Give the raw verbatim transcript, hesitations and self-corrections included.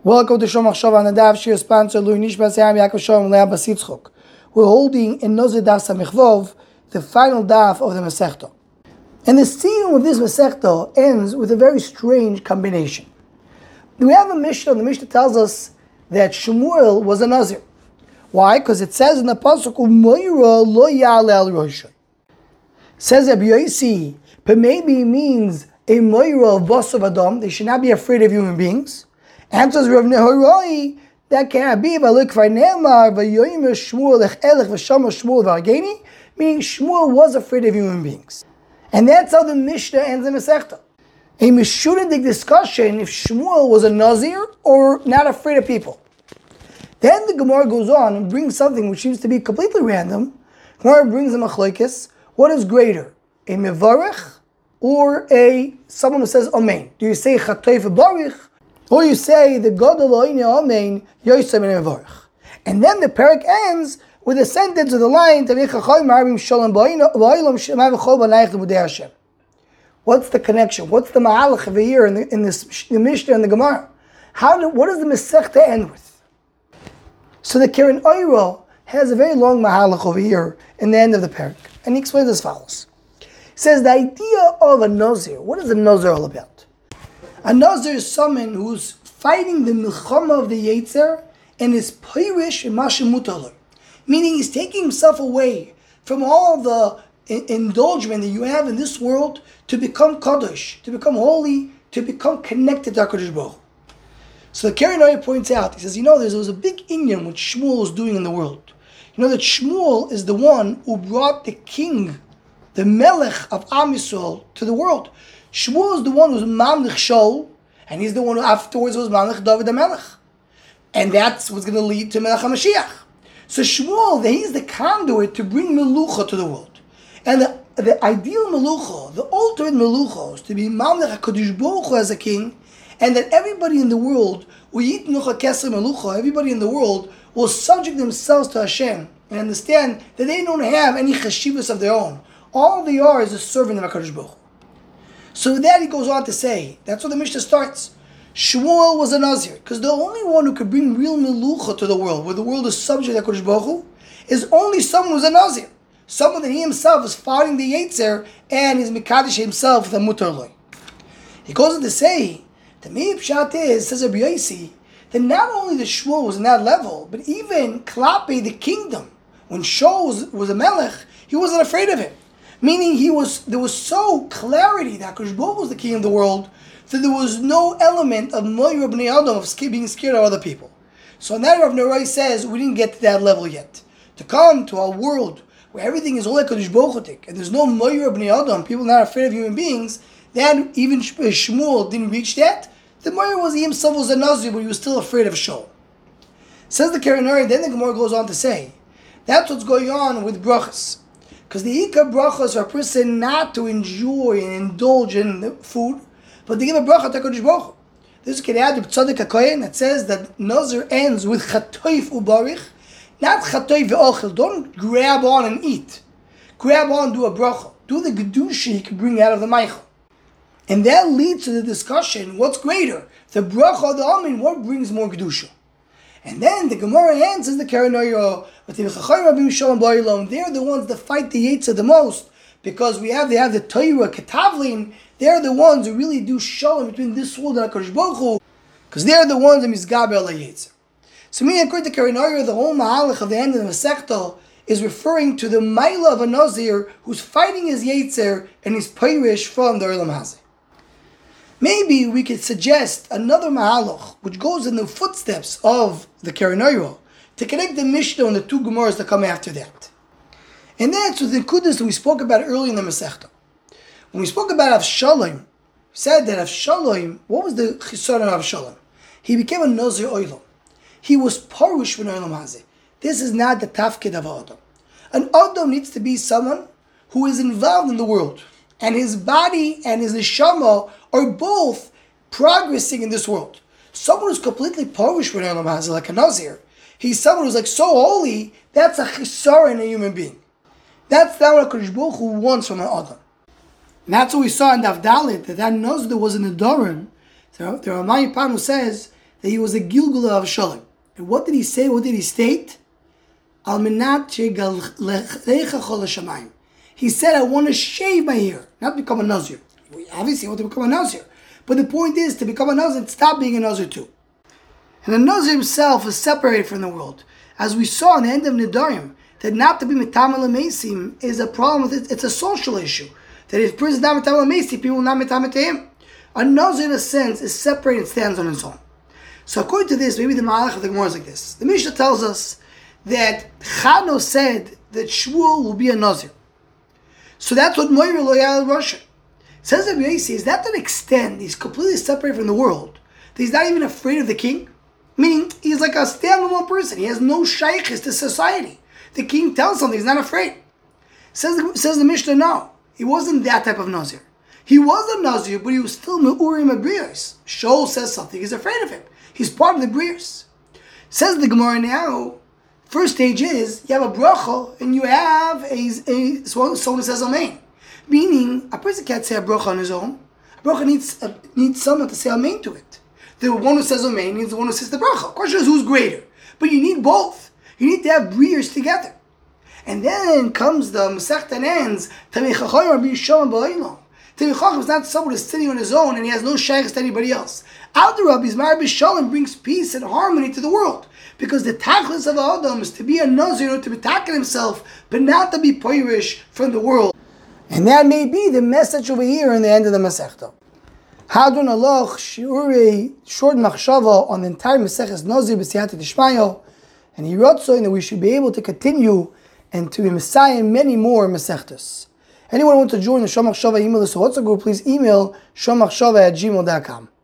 Welcome to Shom Achshav on the Daf Shir sponsor Lui Nishbas Yam Yaakov Shalom Leah Basitzchok. We're holding in Nozir Daf Samichvov the final daf of the Masechta. And the scene of this Masechta ends with a very strange combination. We have a Mishnah, and the Mishnah tells us that Shmuel was a Nazir. Why? Because it says in the Pasuk, U'moira lo ya'ale al roshay. Says Rabbi Yossi, but maybe it means a Moira of Basav Adam, they should not be afraid of human beings. Answers Rav Nehorai, that cannot be. But look, meaning Shmuel was afraid of human beings, and that's how the Mishnah ends in Masechta. A Mishudic discussion if Shmuel was a Nazir or not afraid of people. Then the Gemara goes on and brings something which seems to be completely random. Gemara brings a machlokes. What is greater, a mevarich or a someone who says amen? Do you say chatayv barich? Or you say the God Eloheinu Amen Yosem and Mevarich, and then the parak ends with a sentence of the line What's the connection? What's the ma'alach over here in, the, in this the Mishnah and the Gemara? How do, what does the Masechta end with? So the Keren Oiro has a very long ma'alach over here in the end of the parak, and he explains as follows. He says the idea of a Nazir. What is a Nazir all about? A Nazir is someone who's fighting the milchama of the Yetzer and is pirish in mashimutalor, meaning he's taking himself away from all the in- indulgence that you have in this world to become kadosh, to become holy, to become connected to HaKadosh Baruch Hu. So the Keren Oyer points out, he says, you know, there was a big inyan what Shmuel was doing in the world. You know that Shmuel is the one who brought the king, the melech of Am Yisrael to the world. Shmuel is the one who's Mamlech Shaul, and he's the one who afterwards was Mamlech David the Melech. And that's what's going to lead to Melech HaMashiach. So Shmuel, he's the conduit to bring Melucha to the world. And the, the ideal Melucha, the ultimate Melucha, is to be Mamlech HaKadosh Baruch Hu as a king, and that everybody in the world will eat Nucha Keser Melucha, everybody in the world will subject themselves to Hashem and understand that they don't have any chashivas of their own. All they are is a servant of HaKadosh Baruch Hu. So with that he goes on to say, that's where the Mishnah starts. Shmuel was a Nazir, because the only one who could bring real Melucha to the world, where the world is subject to HaKadosh Baruch Hu, is only someone who's a Nazir. Someone that he himself is fighting the Yetzer, and is Mekadesh himself with a Mutar Loi. He goes on to say, the main pshat is, says Rabbi Yossi, that not only the Shmuel was in that level, but even Klape, the kingdom, when Shaul was, was a Melech, he wasn't afraid of him. Meaning he was, there was so clarity that HaKadosh Baruch Hu was the king of the world that there was no element of Moira B'nei Adam, of being scared of other people. So now Rav Nehorai says we didn't get to that level yet. To come to a world where everything is only HaKadosh Baruch Hu and there's no Moira B'nei Adam, people not afraid of human beings, that even Shmuel didn't reach that. The Moira was he himself was a Nazir, but he was still afraid of Shaul. Says the Keren Oyer, then the Gemara goes on to say, that's what's going on with brachas. Because the Ikar brachas are a person not to enjoy and indulge in the food, but to give a bracha to HaKadosh Baruch Hu. This can add to Tzadik HaKoyen that says that Nazir ends with chatoif ubarich, not chatoif ve'ochel. Don't grab on and eat. Grab on and do a bracha. Do the gedusha you can bring out of the Meichel. And that leads to the discussion, what's greater? The bracha or the amen, what brings more gedusha? And then the Gemara answers the Keren Oyer, they're the ones that fight the Yetzer the most, because we have they have the Torah Ketavlin. They're the ones who really do shalom between this world and HaKadosh Baruch Hu, because they're the ones that misgaber al Yetzer. So meaning according to Keren Oyer, the whole mahalach of the end of the Masechta is referring to the Maila of a Nazir who's fighting his Yetzer and his Pirish from the Olam Hazeh. Maybe we could suggest another mahalach which goes in the footsteps of the Keren Oyer to connect the Mishnah and the two Gemaras that come after that. And that's with the Kudus that we spoke about earlier in the Masechta. When we spoke about Avshalom, we said that Avshalom, what was the chisaron of Avshalom? He became a Nazir Olam. He was Parush from Olam Hazeh. This is not the tafkid of Adam. An Adam needs to be someone who is involved in the world, and his body and his neshama are both progressing in this world. Someone who's completely Parush from Olam Hazeh, like a Nazir, he's someone who's like so holy, that's a chisar in a human being. That's not what HaKadosh Baruch Hu wants from an Adam. And that's what we saw in Daf Dalit, that that Nazir was in the Doron. The Ramay Panu says that he was a Gilgul of Shalom. And what did he say? What did he state? Al menat shegallecha chol hashamayim. He said, I want to shave my hair, not become a Nazir. Obviously, I want to become a Nazir. But the point is to become a Nazir and stop being a Nazir too. And the Nazir himself is separated from the world. As we saw in the end of Nedarim, that not to be Metamel Mesim is a problem with it. It's a social issue. That if a person is not Metamel Mesim, people will not Metamel to him. A Nazir, in a sense, is separated and stands on his own. So according to this, maybe the Malach of the Gemara is like this. The Mishnah tells us that Chano said that Shmuel will be a Nazir. So that's what Moira Loyal Russia says. Rabbi Yossi is that to an extent he's completely separated from the world, that he's not even afraid of the king, meaning he's like a standalone person. He has no shaykhis to society. The king tells something, he's not afraid. Says says the Mishnah, no, he wasn't that type of Nazir. He was a Nazir, but he was still Me'urim Abrios. Shaul says something, he's afraid of him. He's part of the Brios. Says the Gemara now. First stage is, you have a bracha, and you have a, a someone who says amen. Meaning, a person can't say a bracha on his own. A bracha needs, uh, needs someone to say amen to it. The one who says amen needs the one who says the bracha. The question is, who's greater? But you need both. You need to have briers together. And then comes the Masechta and ends, Tamei Chacham Rabbi Yishon Ba'olam. Tamei Chacham is not someone who's sitting on his own and he has no shaykhs to anybody else. Al Rabbi's Rabbi Shalom brings peace and harmony to the world. Because the tachlis of Adam is to be a Nazir, to be tackling himself, but not to be poirish from the world. And that may be the message over here in the end of the Masechta. Hadron Aloch, Shiurei, short machshava on the entire Masechtas Nazir b'siyata d'shmayo, and he wrote so that we should be able to continue and to be Messiah many more Masechtas. Anyone who wants to join the Shomachshava email list or WhatsApp group, please email shomachshava at gmail dot com.